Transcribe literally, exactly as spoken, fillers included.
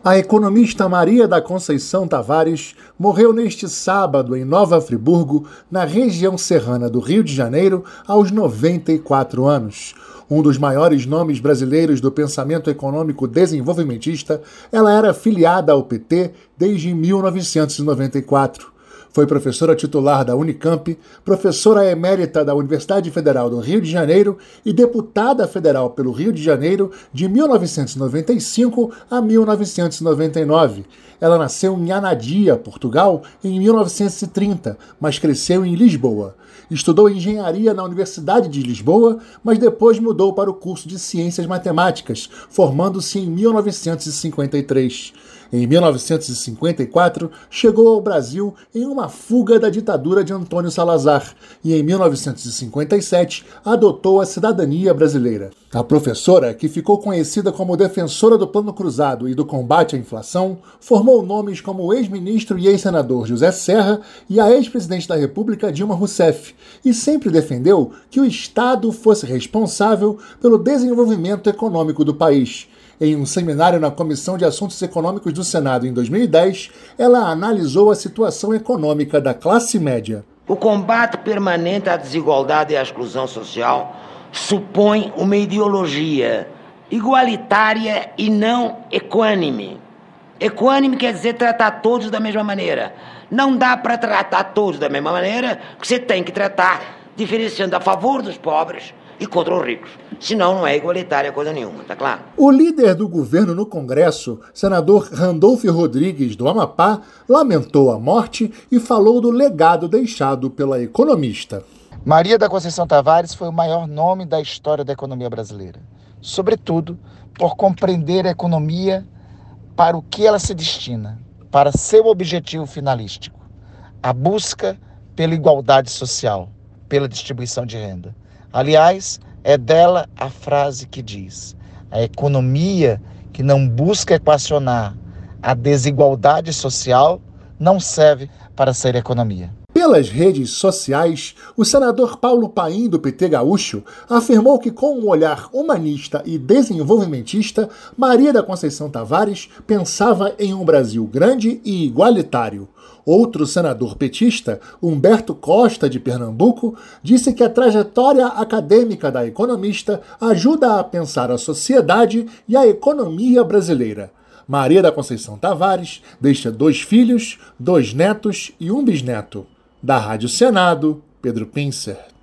A economista Maria da Conceição Tavares morreu neste sábado em Nova Friburgo, na região serrana do Rio de Janeiro, aos noventa e quatro anos. Um dos maiores nomes brasileiros do pensamento econômico desenvolvimentista, ela era filiada ao P T desde mil novecentos e noventa e quatro. Foi professora titular da Unicamp, professora emérita da Universidade Federal do Rio de Janeiro e deputada federal pelo Rio de Janeiro de mil novecentos e noventa e cinco a mil novecentos e noventa e nove. Ela nasceu em Anadia, Portugal, em mil novecentos e trinta, mas cresceu em Lisboa. Estudou engenharia na Universidade de Lisboa, mas depois mudou para o curso de Ciências Matemáticas, formando-se em mil novecentos e cinquenta e três. Em mil novecentos e cinquenta e quatro, chegou ao Brasil em uma fuga da ditadura de Antônio Salazar e, em mil novecentos e cinquenta e sete, adotou a cidadania brasileira. A professora, que ficou conhecida como defensora do Plano Cruzado e do combate à inflação, formou nomes como o ex-ministro e ex-senador José Serra e a ex-presidente da República Dilma Rousseff, e sempre defendeu que o Estado fosse responsável pelo desenvolvimento econômico do país. Em um seminário na Comissão de Assuntos Econômicos do Senado em dois mil e dez, ela analisou a situação econômica da classe média. O combate permanente à desigualdade e à exclusão social supõe uma ideologia igualitária e não equânime. Equânime quer dizer tratar todos da mesma maneira. Não dá para tratar todos da mesma maneira, porque você tem que tratar diferenciando a favor dos pobres e contra os ricos. Senão não é igualitária coisa nenhuma, tá claro? O líder do governo no Congresso, senador Randolfo Rodrigues, do Amapá, lamentou a morte e falou do legado deixado pela economista. Maria da Conceição Tavares foi o maior nome da história da economia brasileira, sobretudo por compreender a economia para o que ela se destina, para seu objetivo finalístico, a busca pela igualdade social, pela distribuição de renda. Aliás, é dela a frase que diz: a economia que não busca equacionar a desigualdade social não serve para ser economia. Pelas redes sociais, o senador Paulo Paim, do P T gaúcho, afirmou que, com um olhar humanista e desenvolvimentista, Maria da Conceição Tavares pensava em um Brasil grande e igualitário. Outro senador petista, Humberto Costa, de Pernambuco, disse que a trajetória acadêmica da economista ajuda a pensar a sociedade e a economia brasileira. Maria da Conceição Tavares deixa dois filhos, dois netos e um bisneto. Da Rádio Senado, Pedro Pincer.